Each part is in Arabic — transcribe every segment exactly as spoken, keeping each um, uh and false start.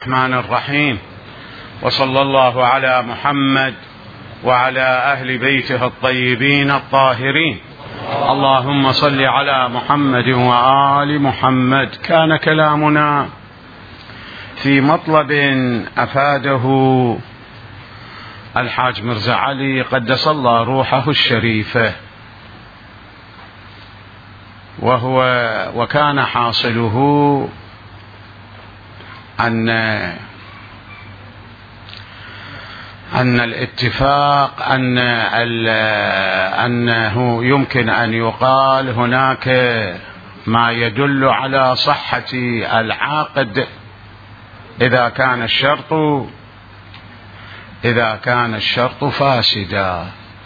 الرحمن الرحيم، وصلى الله على محمد وعلى أهل بيته الطيبين الطاهرين. اللهم صل على محمد وآل محمد. كان كلامنا في مطلب أفاده الحاج مرزا علي قدس الله روحه الشريفة، وهو وكان حاصله أن أن الاتفاق أن أنه يمكن أن يقال هناك ما يدل على صحة العقد إذا كان الشرط إذا كان الشرط فاسدا،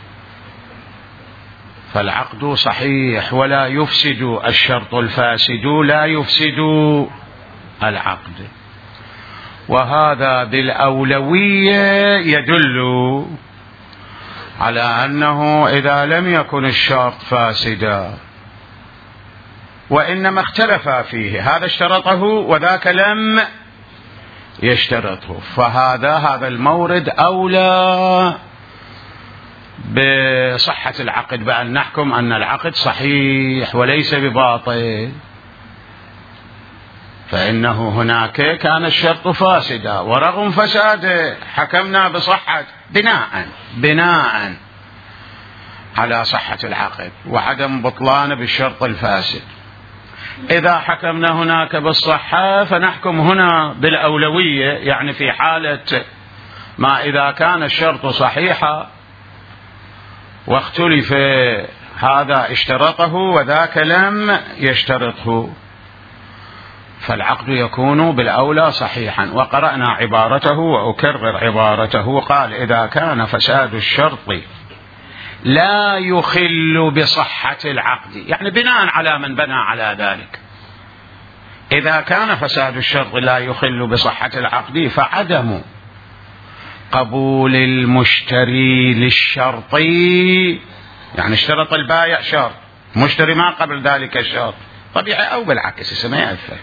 فالعقد صحيح ولا يفسد الشرط، الفاسد لا يفسد العقد. وهذا بالأولوية يدل على أنه إذا لم يكن الشرط فاسدا وإنما اختلف فيه، هذا اشترطه وذاك لم يشترطه، فهذا هذا المورد أولى بصحة العقد، بأن نحكم أن العقد صحيح وليس بباطل، فإنه هناك كان الشرط فاسدا ورغم فساده حكمنا بصحة بناء بناء على صحة العقد وعدم بطلان بالشرط الفاسد. إذا حكمنا هناك بالصحة فنحكم هنا بالأولوية، يعني في حالة ما إذا كان الشرط صحيحا واختلف هذا اشترطه وذاك لم يشترطه، فالعقد يكون بالأولى صحيحا. وقرأنا عبارته وأكرر عبارته، قال: إذا كان فساد الشرط لا يخل بصحة العقد، يعني بناء على من بنى على ذلك، إذا كان فساد الشرط لا يخل بصحة العقد فعدم قبول المشتري للشرط، يعني اشترط البائع شرط، مشتري ما قبل ذلك الشرط، طبيعي أو بالعكس اسمه يأثر،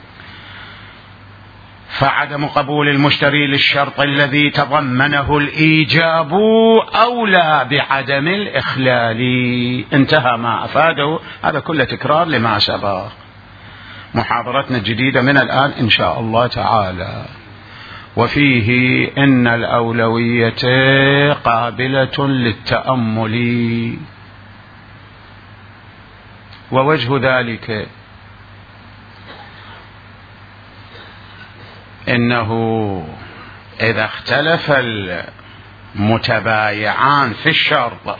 فعدم قبول المشتري للشرط الذي تضمنه الإيجاب أولى بعدم الإخلال. انتهى ما أفاده، هذا كله تكرار لما سبق. محاضرتنا الجديدة من الآن إن شاء الله تعالى، وفيه إن الأولوية قابلة للتأمل، ووجه ذلك إنه إذا اختلف المتبايعان في الشرط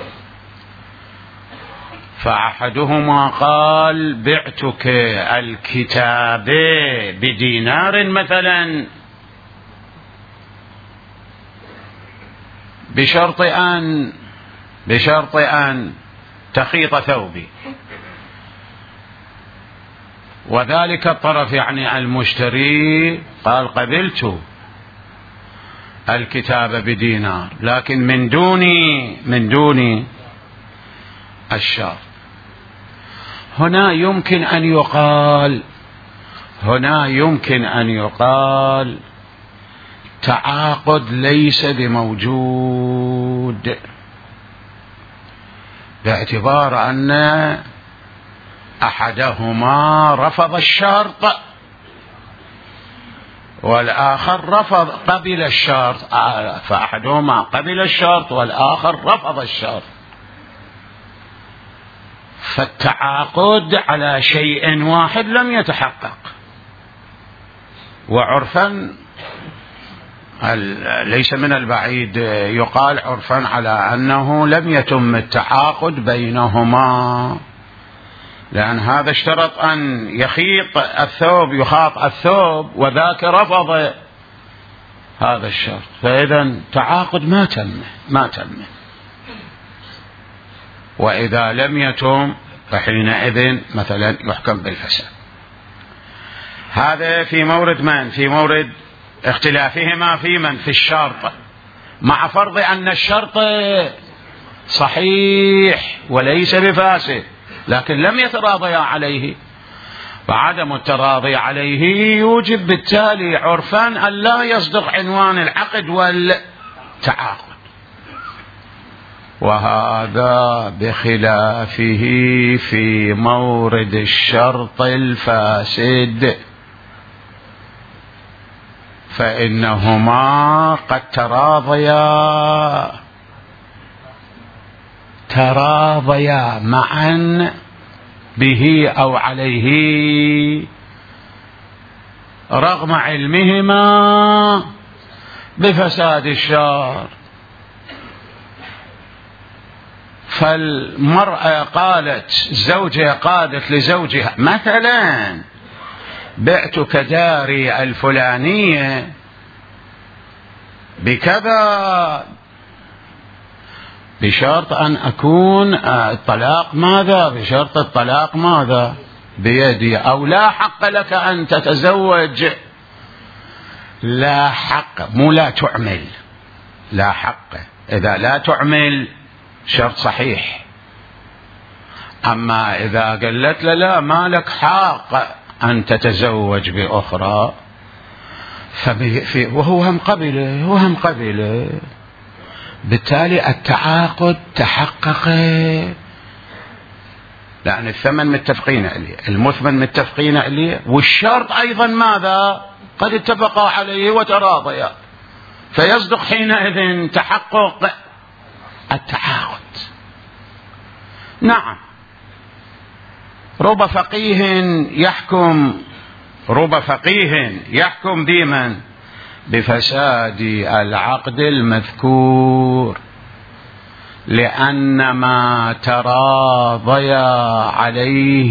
فأحدهما قال: بعتك الكتاب بدينار مثلا بشرط أن بشرط أن تخيط ثوبي، وذلك الطرف يعني المشتري قال: قبلت الكتاب بدينار لكن من دون من دون الشرط. هنا يمكن أن يقال هنا يمكن أن يقال تعاقد ليس بموجود، باعتبار أن أحدهما رفض الشرط والآخر رفض قبل الشرط، فأحدهما قبل الشرط والآخر رفض الشرط، فالتعاقد على شيء واحد لم يتحقق. وعرفا ليس من البعيد يقال عرفا على أنه لم يتم التعاقد بينهما، لأن هذا اشترط أن يخيط الثوب يخاط الثوب وذاك رفض هذا الشرط، فإذا تعاقد ما تم ما تم وإذا لم يتم فحينئذ مثلا يحكم بالفساد. هذا في مورد من؟ في مورد اختلافهما في من؟ في الشرط، مع فرض أن الشرط صحيح وليس بفاسد، لكن لم يتراضيا عليه. فعدم التراضي عليه يوجب بالتالي عرفا أن لا يصدق عنوان العقد والتعاقد، وهذا بخلافه في مورد الشرط الفاسد، فإنهما قد تراضيا تراضيا معا به أو عليه رغم علمهما بفساد الشرط. فالمرأة قالت زوجها قالت لزوجها مثلا بعتك داري الفلانية بكذا بشرط أن أكون الطلاق ماذا بشرط الطلاق ماذا بيدي، أو لا حق لك أن تتزوج، لا حق مو لا تعمل، لا حق، إذا لا تعمل شرط صحيح، أما إذا قالت له لا ما لك حق أن تتزوج بأخرى ففي وهو هم قبله هو هم قبله بالتالي التعاقد تحقق، لأن الثمن متفقين عليه، المثمن متفقين عليه، والشرط أيضا ماذا قد اتفقا عليه وتراضيا، فيصدق حينئذ تحقق التعاقد. نعم، رب فقيه يحكم رب فقيه يحكم بمن بفساد العقد المذكور، لأن ما تراضيا عليه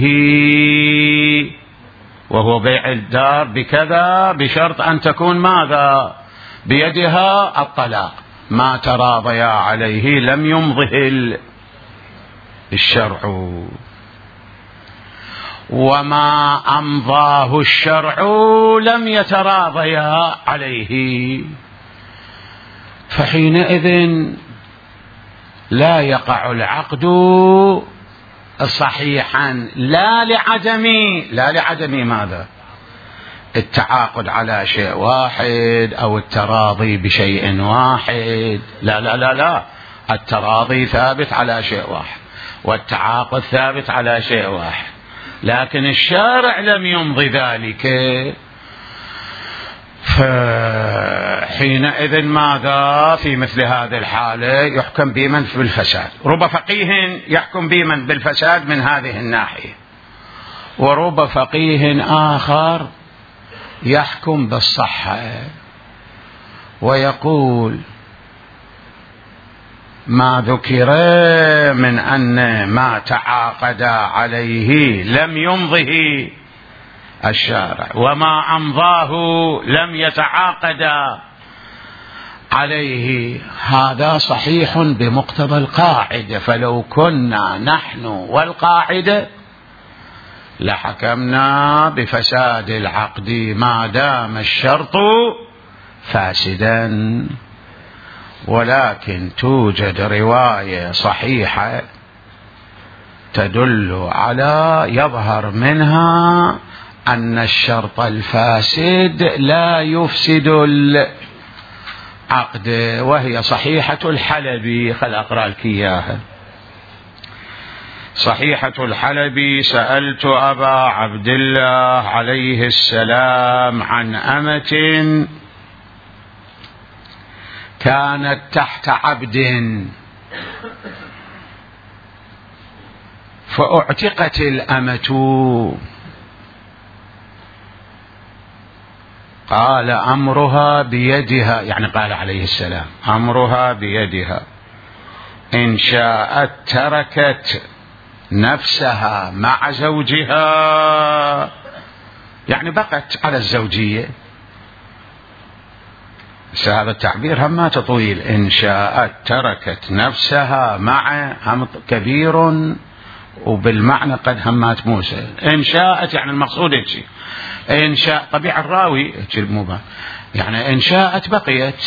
وهو بيع الدار بكذا بشرط أن تكون ماذا بيدها الطلاق، ما تراضيا عليه لم يمضه الشرع، وما أمضاه الشرع لم يتراضيا عليه، فحينئذ لا يقع العقد صحيحا، لا لعدم لا لعدم ماذا التعاقد على شيء واحد أو التراضي بشيء واحد، لا لا لا لا التراضي ثابت على شيء واحد والتعاقد ثابت على شيء واحد، لكن الشارع لم يمضي ذلك، فحينئذ ماذا في مثل هذه الحالة يحكم بمن بالفساد. رب فقيه يحكم بمن بالفساد من هذه الناحية، ورب فقيه آخر يحكم بالصحة ويقول ما ذكر من أن ما تعاقد عليه لم يمضه الشارع وما أمضاه لم يتعاقد عليه، هذا صحيح بمقتضى القاعدة، فلو كنا نحن والقاعدة لحكمنا بفساد العقد ما دام الشرط فاسدا، ولكن توجد رواية صحيحة تدل على يظهر منها أن الشرط الفاسد لا يفسد العقد، وهي صحيحة الحلبي. خل أقرأ لك إياها. صحيحة الحلبي: سألت أبا عبد الله عليه السلام عن أمة كانت تحت عبد فأعتقت الأمة، قال أمرها بيدها، يعني قال عليه السلام أمرها بيدها، إن شاءت تركت نفسها مع زوجها، يعني بقت على الزوجية. هذا التعبير هم طويل، إن شاءت تركت نفسها مع هم كبير، وبالمعنى قد همات موسى. إن شاءت يعني المقصود هيك، إن شاء طبيعة الراوي يعني إن شاءت بقيت.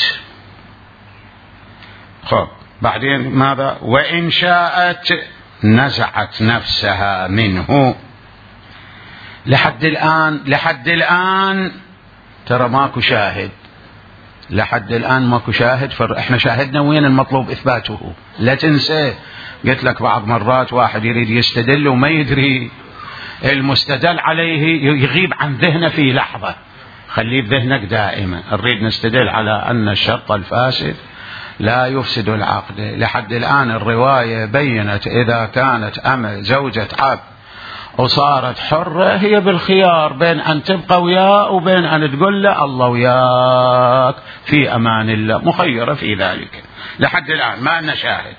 خب بعدين ماذا؟ وإن شاءت نزعت نفسها منه، لحد الآن لحد الآن ترى ماكو شاهد، لحد الآن ماكو شاهد، فإحنا شاهدنا وين المطلوب إثباته، لا تنسى. قلت لك بعض مرات واحد يريد يستدل وما يدري المستدل عليه يغيب عن ذهنه في لحظة. خليه بذهنك دائما. نريد نستدل على أن الشرط الفاسد لا يفسد العقد. لحد الآن الرواية بينت إذا كانت أمة زوجة عبد وصارت حرة هي بالخيار بين أن تبقى وياه وبين أن تقول له الله وياك في أمان الله، مخيرة في ذلك. لحد الآن ما لنا شاهد.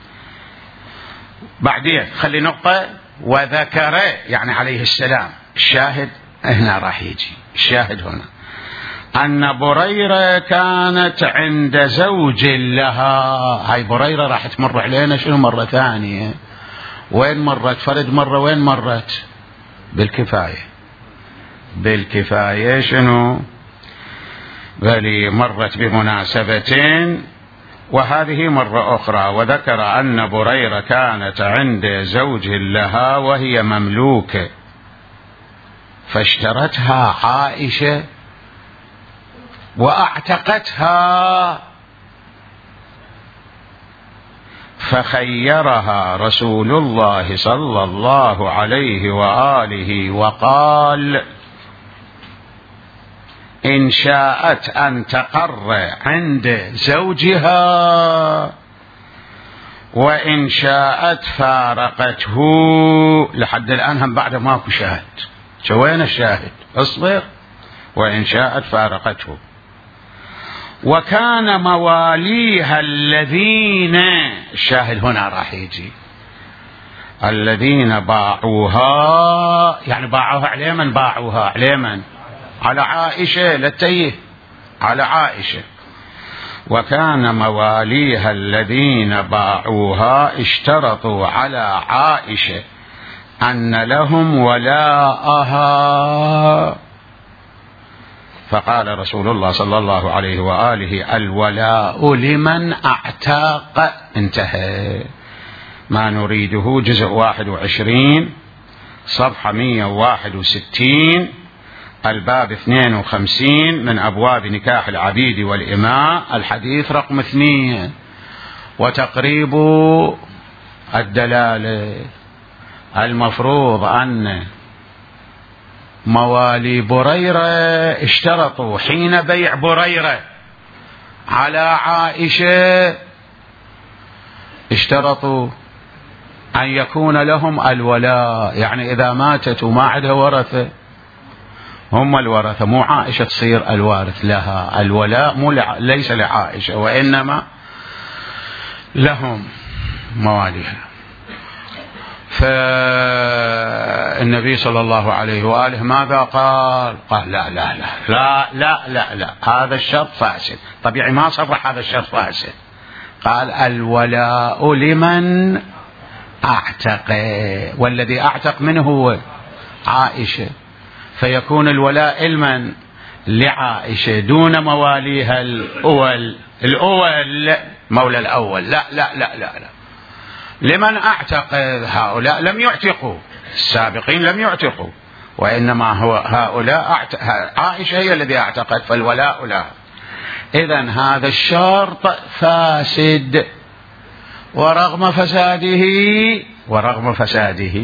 بعدين خلي نقطة، وذكر يعني عليه السلام، الشاهد هنا راح يجي، الشاهد هنا أن بريرة كانت عند زوج لها. هاي بريرة راح تمر علينا شنو مرة ثانية؟ وين مرت؟ فرد مرة. وين مرت؟ بالكفاية. بالكفاية شنو؟ بل مرت بمناسبتين، وهذه مرة أخرى. وذكر أن بريرة كانت عند زوج لها وهي مملوكة، فاشترتها عائشة وأعتقتها، فخيرها رسول الله صلى الله عليه وآله وقال: إن شاءت أن تقر عند زوجها وإن شاءت فارقته. لحد الآن هم بعد ماكو شاهد. شوين الشاهد؟ اصبر. وإن شاءت فارقته. وكان مواليها الذين، الشاهد هنا راح يجي، الذين باعوها، يعني باعوها على من؟ باعوها على من؟ على عائشة. للتيه على عائشة. وكان مواليها الذين باعوها اشترطوا على عائشة أن لهم ولاءها، فقال رسول الله صلى الله عليه وآله: الولاء لمن أعتاق. انتهى. ما نريده جزء واحد وعشرين صفحة مئة وواحد وستين، الباب اثنين وخمسين من أبواب نكاح العبيد والإماء، الحديث رقم اثنين. وتقريب الدلالة: المفروض أن موالي بريرة اشترطوا حين بيع بريرة على عائشة، اشترطوا أن يكون لهم الولاء، يعني إذا ماتت وما عندها ورثة هم الورثة، مو عائشة تصير الوارث لها. الولاء مو لع... ليس لعائشة، وإنما لهم مواليها. فالنبي صلى الله عليه وآله ماذا قال؟ قال لا لا لا لا لا لا, لا. هذا الشرط فاسد. طبيعي ما صرح هذا الشرط فاسد. قال: الولاء لمن أعتق، والذي أعتق منه هو عائشة، فيكون الولاء لمن؟ لعائشة دون مواليها الأول. الأول مولى الأول. لا لا لا لا, لا. لمن أعتق. هؤلاء لم يعتقوا، السابقين لم يعتقوا، وإنما هو هؤلاء أعتق. عائشة هي الذي أعتقت، فالولاء لها. إذن هذا الشرط فاسد، ورغم فساده ورغم فساده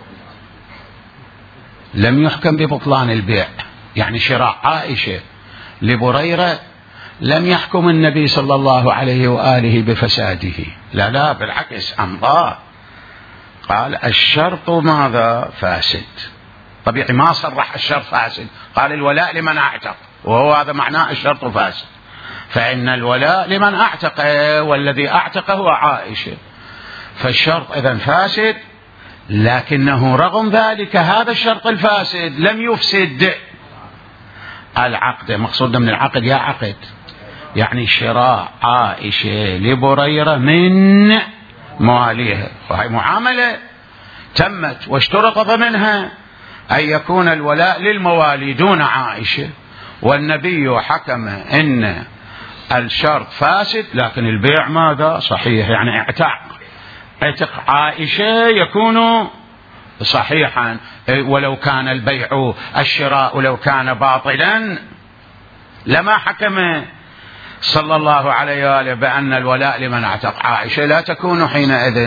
لم يحكم ببطلان البيع. يعني شراء عائشة لبريرة لم يحكم النبي صلى الله عليه وآله بفساده، لا لا، بالعكس أمضاه. قال الشرط ماذا؟ فاسد. طبيعي ما صرح الشرط فاسد، قال الولاء لمن أعتق، وهو هذا معناه الشرط فاسد. فإن الولاء لمن أعتق، والذي أعتق هو عائشة، فالشرط إذن فاسد. لكنه رغم ذلك هذا الشرط الفاسد لم يفسد العقد. مقصودنا من العقد يا عقد، يعني شراء عائشة لبريرة من مواليها، وهي معاملة تمت، واشترط ضمنها أن يكون الولاء للموالي دون عائشة، والنبي حكم إن الشرط فاسد، لكن البيع ماذا؟ صحيح. يعني اعتق عتق عائشة يكون صحيحا ولو كان البيع الشراء لو كان باطلا لما حكم صلى الله عليه وآله بأن الولاء لمن اعتق عائشة لا تكون حينئذ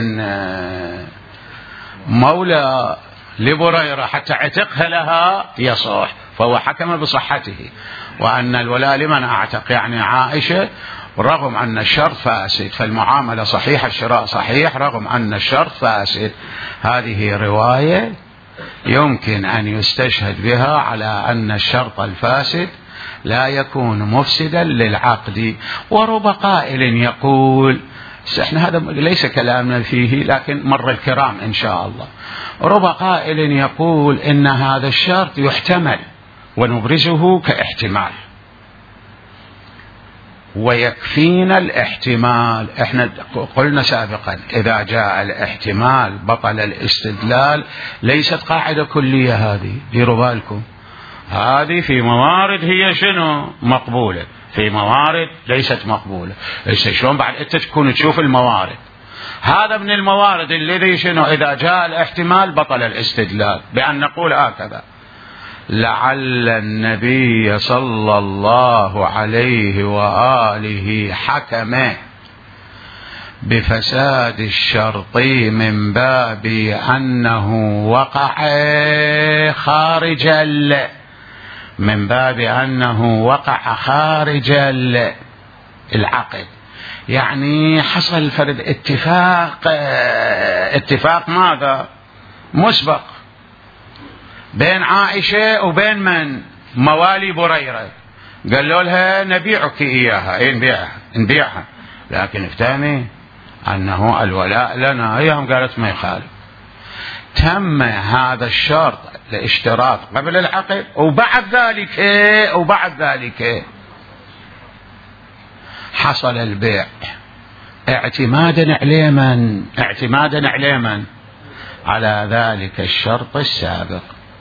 مولى لبريرة حتى عتقها لها يصح، فهو حكم بصحته وأن الولاء لمن اعتق يعني عائشة رغم أن الشرط فاسد، فالمعاملة صحيحة الشراء صحيح رغم أن الشرط فاسد. هذه رواية يمكن أن يستشهد بها على أن الشرط الفاسد لا يكون مفسدا للعقد. ورب قائل يقول، احنا هذا ليس كلامنا فيه لكن مر الكرام إن شاء الله، رب قائل يقول إن هذا الشرط يحتمل ونبرزه كاحتمال ويكفينا الاحتمال. احنا قلنا سابقا إذا جاء الاحتمال بطل الاستدلال، ليست قاعدة كلية هذه، ديروا بالكم، هذه في موارد هي شنو مقبولة، في موارد ليست مقبولة. ليس شلون بعد انت تكون تشوف الموارد، هذا من الموارد الذي شنو إذا جاء الاحتمال بطل الاستدلال بأن نقول هكذا: لعل النبي صلى الله عليه وآله حكم بفساد الشرط من باب أنه وقع خارج من باب أنه وقع خارج العقد، يعني حصل فرد اتفاق اتفاق ماذا مسبق بين عائشة وبين من موالي بريرة، قالوا لها نبيعك إياها، إيه نبيعها نبيعها، لكن افتهمي أنه الولاء لنا، أيهم قالت ما يخالف. تم هذا الشرط الاشتراط قبل العقد، وبعد ذلك وبعد ذلك حصل البيع اعتمادا على من اعتمادا على من على ذلك الشرط السابق.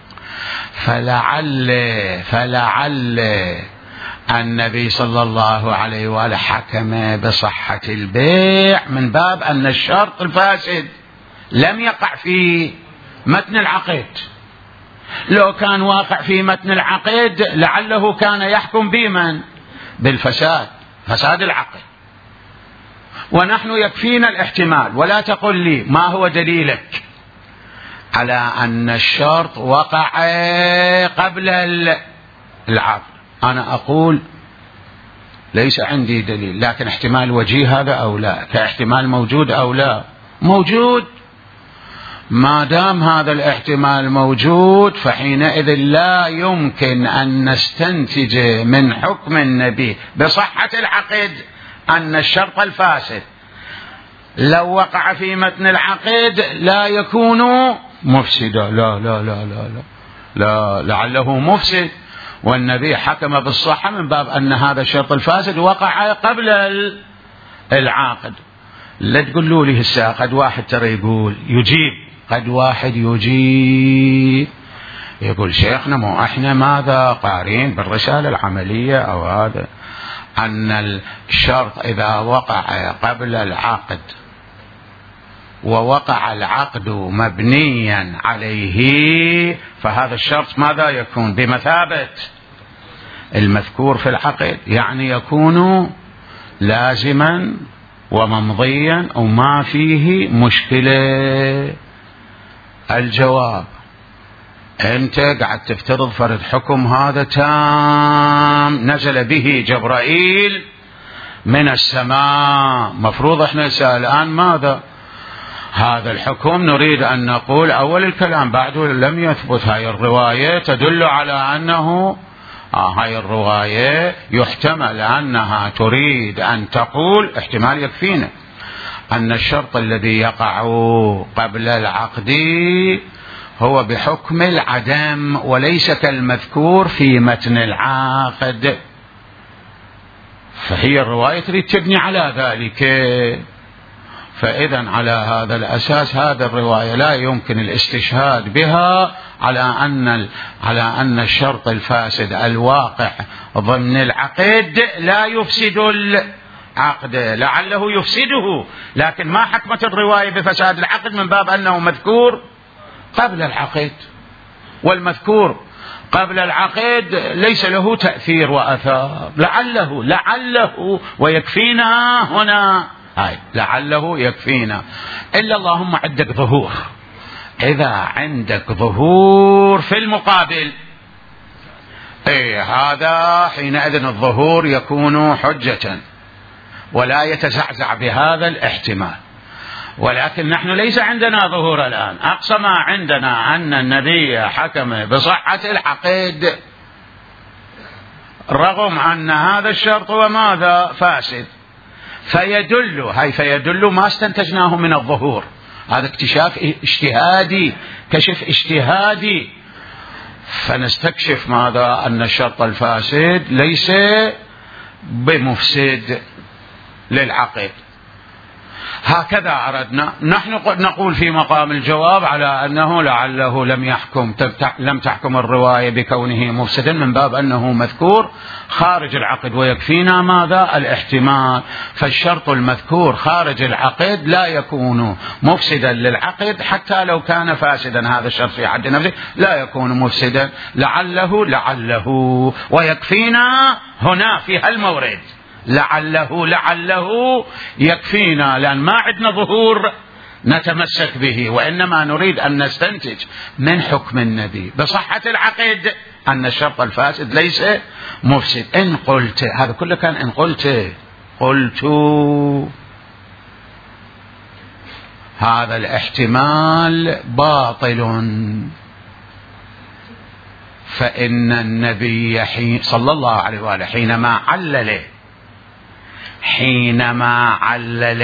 فلعل فلعل النبي صلى الله عليه وآله حكم بصحة البيع من باب أن الشرط الفاسد لم يقع في متن العقد. لو كان واقع في متن العقد لعله كان يحكم بمن بالفساد، فساد العقد. ونحن يكفينا الاحتمال، ولا تقل لي ما هو دليلك على أن الشرط وقع قبل العقد. أنا أقول ليس عندي دليل، لكن احتمال وجيه هذا أو لا، كاحتمال موجود أو لا موجود. ما دام هذا الاحتمال موجود فحينئذ لا يمكن أن نستنتج من حكم النبي بصحة العقد أن الشرط الفاسد لو وقع في متن العقد لا يكون مفسدا. لا لا لا لا لا, لا لعله مفسد، والنبي حكم بالصحة من باب أن هذا الشرط الفاسد وقع قبل العقد. لا تقولوا لي هسه قد واحد ترى يقول يجيب، قد واحد يجيب يقول شيخنا مو احنا ماذا قارين بالرسالة العملية او هذا ان الشرط اذا وقع قبل العقد ووقع العقد مبنيا عليه فهذا الشرط ماذا يكون بمثابة المذكور في العقد، يعني يكون لازما وممضيا وما فيه مشكلة. الجواب انت قاعد تفترض فرض حكم هذا تام نزل به جبرائيل من السماء، مفروض احنا الآن ماذا هذا الحكم نريد أن نقول أول الكلام بعده لم يثبت. هاي الرواية تدل على أنه آه هاي الرواية يحتمل أنها تريد أن تقول احتمال يكفينا أن الشرط الذي يقع قبل العقد هو بحكم العدم وليس كالمذكور في متن العقد، فهي الرواية تريد تبني على ذلك. فإذا على هذا الأساس هذا الرواية لا يمكن الاستشهاد بها على أن على أن الشرط الفاسد الواقع ضمن العقد لا يفسد العقد، لعله يفسده، لكن ما حكمت الرواية بفساد العقد من باب أنه مذكور قبل العقد، والمذكور قبل العقد ليس له تأثير وأثار. لعله لعله ويكفينا هنا، هاي لعله يكفينا، إلا اللهم عندك ظهور. إذا عندك ظهور في المقابل، أي هذا حينئذ الظهور يكون حجة ولا يتزعزع بهذا الاحتمال. ولكن نحن ليس عندنا ظهور الآن. أقصى ما عندنا أن النبي حكم بصحة العقد رغم أن هذا الشرط وماذا فاسد، فيدل هاي فيدل ما استنتجناه من الظهور، هذا اكتشاف اجتهادي، كشف اجتهادي، فنستكشف ماذا؟ أن الشرط الفاسد ليس بمفسد للعقد. هكذا أردنا نحن نقول في مقام الجواب على أنه لعله لم يحكم لم تحكم الرواية بكونه مفسدا من باب أنه مذكور خارج العقد، ويكفينا ماذا؟ الاحتمال. فالشرط المذكور خارج العقد لا يكون مفسدا للعقد حتى لو كان فاسدا، هذا الشرط في حد نفسه لا يكون مفسدا. لعله لعله ويكفينا هنا في هالمورد، لعله لعله يكفينا، لأن ما عندنا ظهور نتمسك به، وإنما نريد أن نستنتج من حكم النبي بصحة العقد أن الشرط الفاسد ليس مفسد. إن قلت هذا كله كان إن قلت قلت هذا الاحتمال باطل، فإن النبي صلى الله عليه وآله حينما علل حينما علل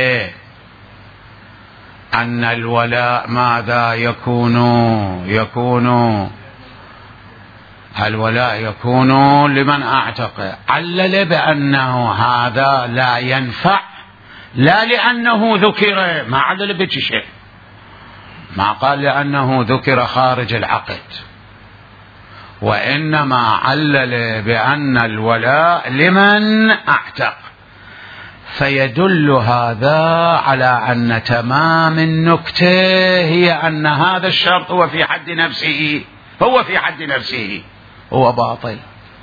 أن الولاء ماذا يكون يكون الولاء يكون لمن أعتق، علل بأنه هذا لا ينفع، لا لأنه ذكر، ما علل بشيء، ما قال لأنه ذكر خارج العقد، وإنما علل بأن الولاء لمن أعتق. فيدل هذا على أن تمام النكتة هي أن هذا الشرط هو في حد نفسه هو في حد نفسه هو باطل،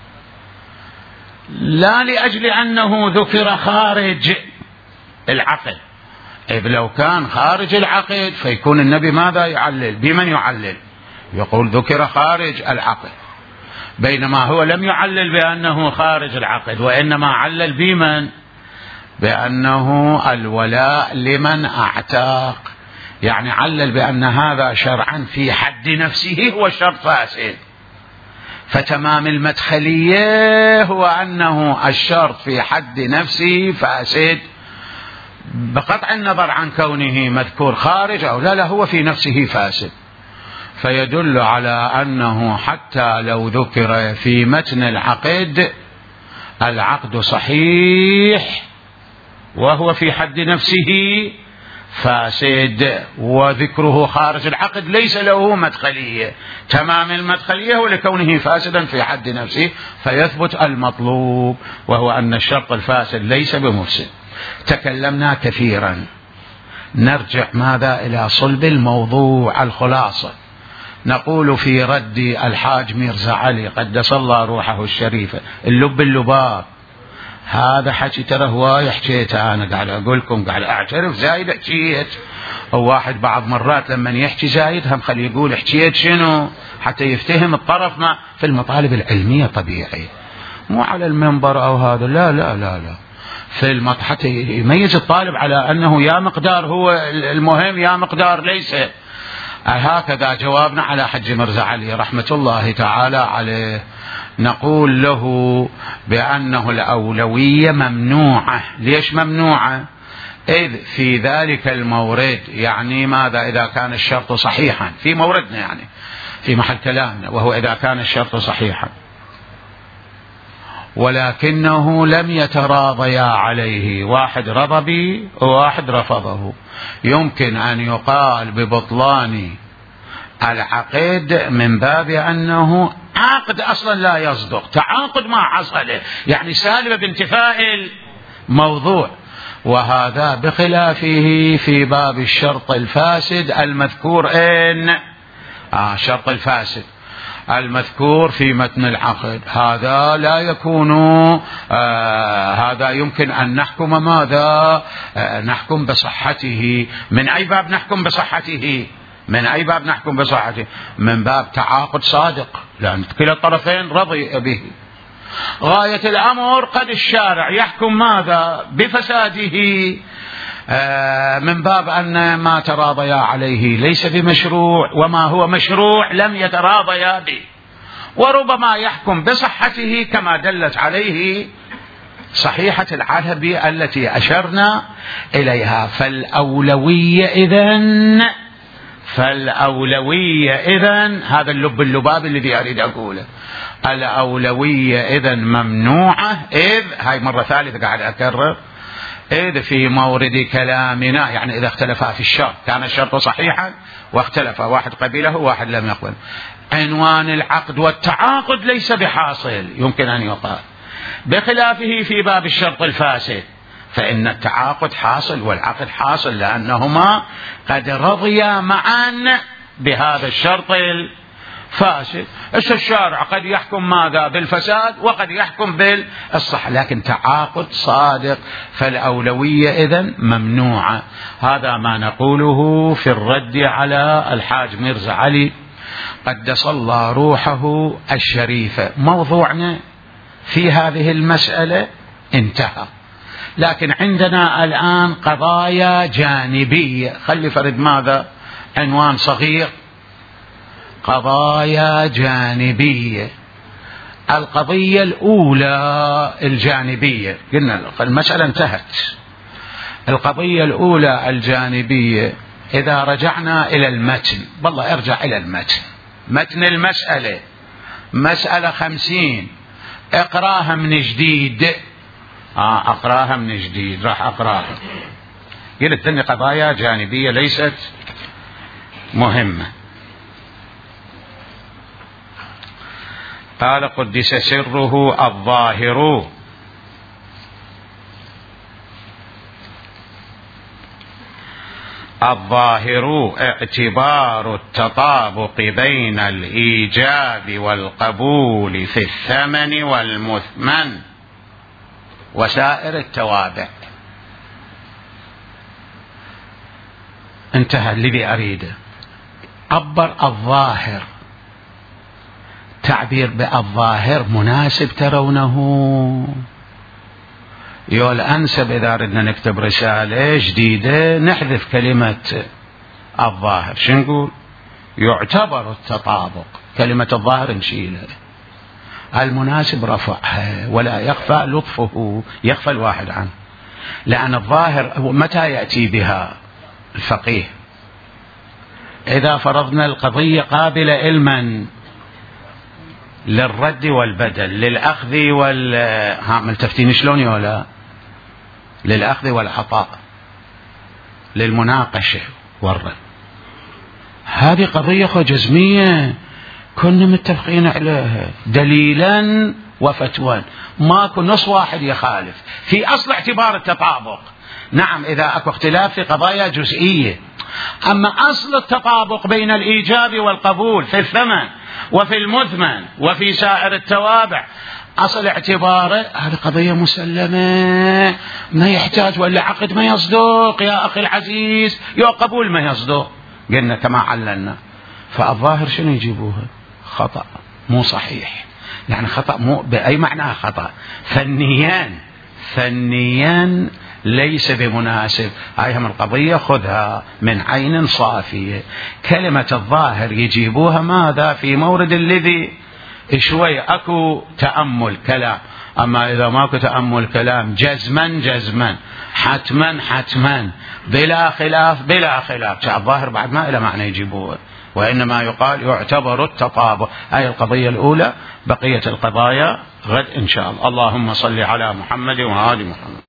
لا لأجل أنه ذكر خارج العقد. إذ لو كان خارج العقد فيكون النبي ماذا يعلل؟ بمن يعلل؟ يقول ذكر خارج العقد، بينما هو لم يعلل بأنه خارج العقد، وإنما علل بمن؟ بأنه الولاء لمن أعتاق، يعني علل بأن هذا شرعا في حد نفسه هو شرط فاسد. فتمام المدخلية هو أنه الشرط في حد نفسه فاسد بقطع النظر عن كونه مذكور خارج أو لا، لا هو في نفسه فاسد. فيدل على أنه حتى لو ذكر في متن العقد العقد صحيح وهو في حد نفسه فاسد، وذكره خارج العقد ليس له مدخلية، تمام المدخلية ولكونه فاسدا في حد نفسه، فيثبت المطلوب وهو أن الشرط الفاسد ليس بمفسد. تكلمنا كثيرا، نرجع ماذا؟ إلى صلب الموضوع، الخلاصة. نقول في رد الحاج ميرزا علي قدس الله روحه الشريفة اللب اللباب، هذا حكي ترى هواي حكيته، أنا قاعد أقول لكم قاعد أعترف زايد حكيت، أو واحد بعض مرات لما يحكي زايد هم خلي يقول حكيت شنو حتى يفتهم الطرف. ما في المطالب العلمية طبيعي، مو على المنبر أو هذا، لا لا لا لا في المط حتى يميز الطالب على أنه يا مقدار هو المهم يا مقدار ليس. هكذا جوابنا على حج مرزا علي رحمة الله تعالى عليه، نقول له بأنه الأولوية ممنوعة. ليش ممنوعة؟ إذ في ذلك المورد، يعني ماذا؟ إذا كان الشرط صحيحا في موردنا، يعني في محل كلامنا، وهو إذا كان الشرط صحيحا ولكنه لم يتراضيا عليه، واحد رضى به وواحد رفضه، يمكن أن يقال ببطلان العقد من باب أنه عقد أصلا لا يصدق، تعاقد ما حصل، يعني سالب بانتفاء الموضوع. وهذا بخلافه في باب الشرط الفاسد المذكور إن آه الشرط الفاسد المذكور في متن العقد هذا لا يكون آه هذا يمكن أن نحكم ماذا آه نحكم بصحته. من أي باب نحكم بصحته؟ من أي باب نحكم بصحته؟ من باب تعاقد صادق، لأن كلا الطرفين رضي به. غاية الأمر قد الشارع يحكم ماذا بفساده آه من باب أن ما تراضيا عليه ليس بمشروع، وما هو مشروع لم يتراضيا به، وربما يحكم بصحته كما دلت عليه صحيحة العهد التي أشرنا إليها. فالأولوية إذن فالأولوية إذن هذا اللب اللباب الذي أريد أقوله، الأولوية إذن ممنوعة، إذ هاي مرة ثالثة قاعد أكرر، إذ في مورد كلامنا يعني إذا اختلفا في الشرط، كان الشرط صحيحا واختلف، واحد قبله وواحد لم يقبل، عنوان العقد والتعاقد ليس بحاصل يمكن أن يقال، بخلافه في باب الشرط الفاسد فإن التعاقد حاصل والعقد حاصل، لأنهما قد رضيا معا بهذا الشرط الفاسد. الشارع قد يحكم ماذا بالفساد وقد يحكم بالصحة، لكن تعاقد صادق، فالأولوية إذن ممنوعة. هذا ما نقوله في الرد على الحاج ميرزا علي قدس الله روحه الشريفة. موضوعنا في هذه المسألة انتهى، لكن عندنا الآن قضايا جانبية. خلي فرد ماذا عنوان صغير، قضايا جانبية. القضية الأولى الجانبية، قلنا المسألة انتهت. القضية الأولى الجانبية، إذا رجعنا إلى المتن، والله ارجع إلى المتن، متن المسألة مسألة خمسين، اقراها من جديد. آه أقراها من جديد، راح أقراها. قلت أن قضايا جانبية ليست مهمة. قال قدس سره الظاهر الظاهر اعتبار التطابق بين الإيجاب والقبول في الثمن والمثمن وسائر التوابع. انتهى الذي أريده. عبر الظاهر، تعبير بالظاهر مناسب ترونه؟ يقول أنسب إذا أردنا نكتب رسالة جديدة نحذف كلمة الظاهر، شو نقول؟ يعتبر التطابق، كلمة الظاهر نشيلها، المناسب رفعها، ولا يخفى لطفه، يخفى الواحد عنه. لأن الظاهر متى يأتي بها الفقيه؟ إذا فرضنا القضية قابلة علما للرد والبدل، للأخذ وال ها ملتفتين شلون يولا، للأخذ والعطاء، للمناقشة والرد. هذه قضية جزمية كنا متفقين عليها دليلا وفتوى، ماكو نص واحد يخالف في أصل اعتبار التطابق. نعم إذا أكو اختلاف في قضايا جزئية، أما أصل التطابق بين الإيجاب والقبول في الثمن وفي المثمن وفي سائر التوابع أصل اعتباره، هذه قضية مسلمة ما يحتاج ولا عقد ما يصدق يا أخي العزيز، يا قبول ما يصدق. قلنا كما عللنا. فالظاهر شنو يجيبوها؟ خطأ، مو صحيح. يعني خطأ مو بأي معنى خطأ، فنيان فنيان ليس بمناسب. هاي هم القضية خذها من عين صافية. كلمة الظاهر يجيبوها ماذا في مورد الذي شوي أكو تأمل كلام، أما إذا ماكو تأمل كلام جزما جزما حتما حتما بلا خلاف بلا خلاف، الظاهر بعد ما إلى معنى يجيبوها، وإنما يقال يعتبر التطابق. هاي القضية الأولى، بقية القضايا غد إن شاء الله. اللهم صل على محمد وآل محمد.